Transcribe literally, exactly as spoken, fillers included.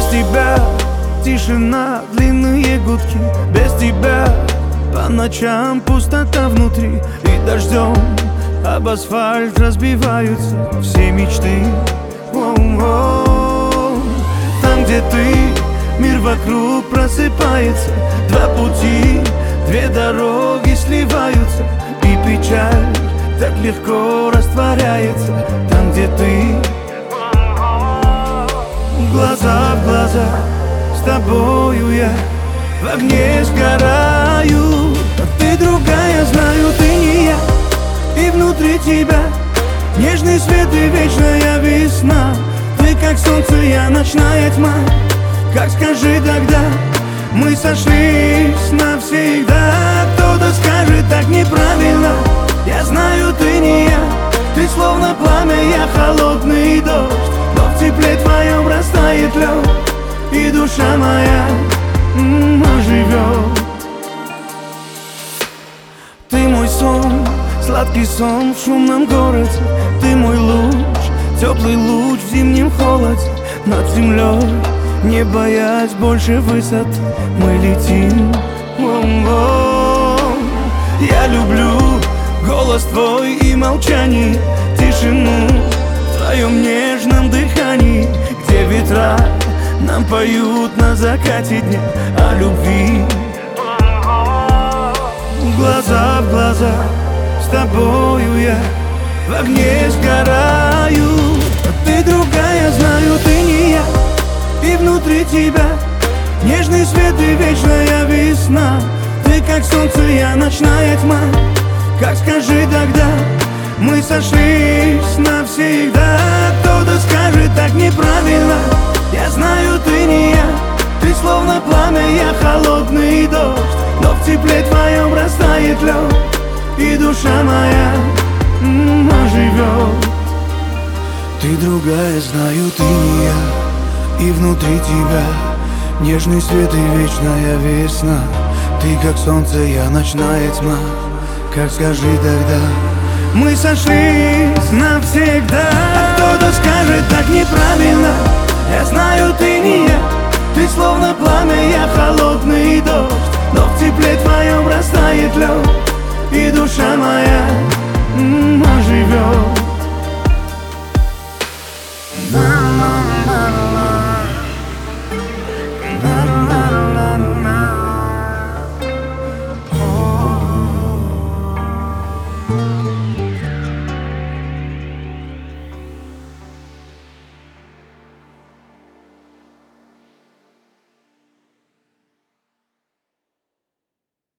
тебя тишина, длинные гудки. Без тебя по ночам пустота внутри. И дождем об асфальт разбиваются все мечты. Воу-воу. Там, где ты, мир вокруг просыпается. Два пути, две дороги сливаются. И печаль так легко растворяется. Там, где ты, глаза в глаза, с тобою я в огне сгораю. А ты другая, знаю, ты не я. И внутри тебя нежный свет и вечная весна. Ты как солнце, я ночная тьма. Как скажи тогда, мы сошлись навсегда. Кто-то скажет так неправильно. Я знаю, ты не я. Ты словно пламя, я холодный дождь. Но в тепле твоем растает лед. И душа моя м-м, оживет. Ты мой сон, сладкий сон в шумном городе. Ты мой луч, теплый луч в зимнем холоде. Над землей, не боясь больше высот, мы летим. Воу-воу. Я люблю голос твой и молчание, тишину в твоем нежном дыхании, где ветра нам поют на закате дня о любви. Глаза в глаза, с тобою я в огне сгораю. А ты другая, знаю, ты не я. И внутри тебя нежный свет и вечная весна. Ты как солнце, я ночная тьма. Как скажи тогда, мы сошлись навсегда. Кто-то скажет так неправильно. Я знаю, ты не я. Ты словно пламя, я холодный дождь. Но в тепле твоем растает лед. И душа моя м-м, оживет. Ты другая, знаю, ты не я. И внутри тебя нежный свет и вечная весна. Ты как солнце, я ночная тьма. Как скажи тогда, мы сошлись навсегда. А кто-то скажет так неправильно. Я знаю, ты не я. Ты словно пламя, я холодный дождь. Но в тепле твоем растает лед. И душа моя м-м, оживет.